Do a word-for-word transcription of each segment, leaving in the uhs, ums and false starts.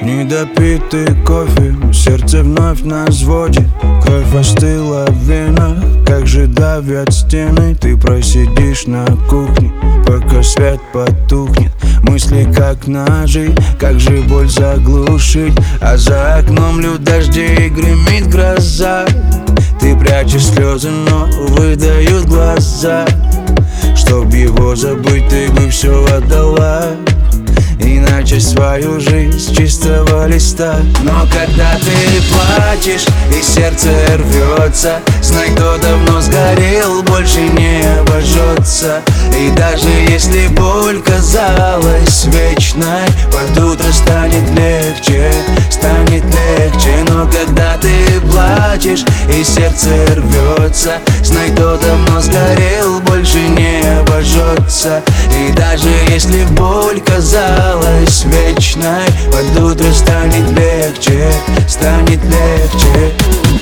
Недопитый кофе, сердце вновь нас водит. Кровь остыла в венах, как же давят стены. Ты просидишь на кухне, пока свет потухнет. Мысли как ножи, как же боль заглушить. А за окном льют дожди и гремит гроза. Ты прячешь слезы, но выдают глаза. Чтоб его забыть, ты бы все отдала, и начать свою жизнь с чистого листа. Но когда ты плачешь и сердце рвется, знай, кто давно сгорел, больше не обожжется. И даже если боль казалась вечной, под утро станет легче, станет легче. Но когда ты плачешь и сердце рвется, знай, кто давно сгорел, больше не обожжется. И даже если боль казалась вечной, под утро станет легче, станет легче.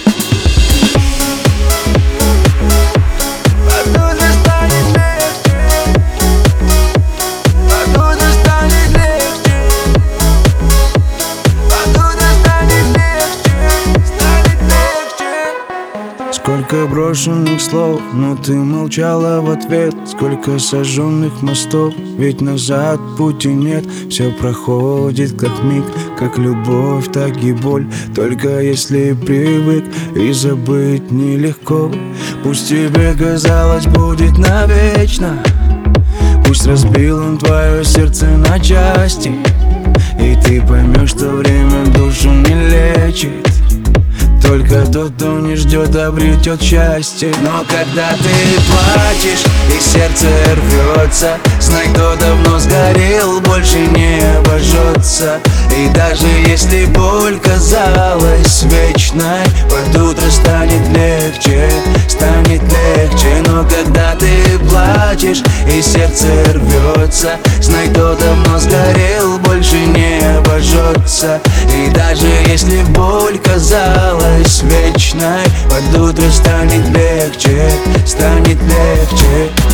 Сколько брошенных слов, но ты молчала в ответ. Сколько сожженных мостов, ведь назад пути нет. Все проходит как миг, как любовь, так и боль. Только если привык, и забыть нелегко. Пусть тебе казалось будет навечно, пусть разбил он твое сердце на части, и ты поймешь, что время душу не лечит. Только тот, кто не ждет, обретет счастье. Но когда ты плачешь и сердце рвется, знай, кто давно сгорел, больше не обожжется. И даже если боль казалась вечной, под утро станет легче, станет легче. Но когда ты плачешь и сердце рвется, знай, кто давно сгорел, больше не обожжется. И даже если боль казалась вечной, под утро станет легче, станет легче.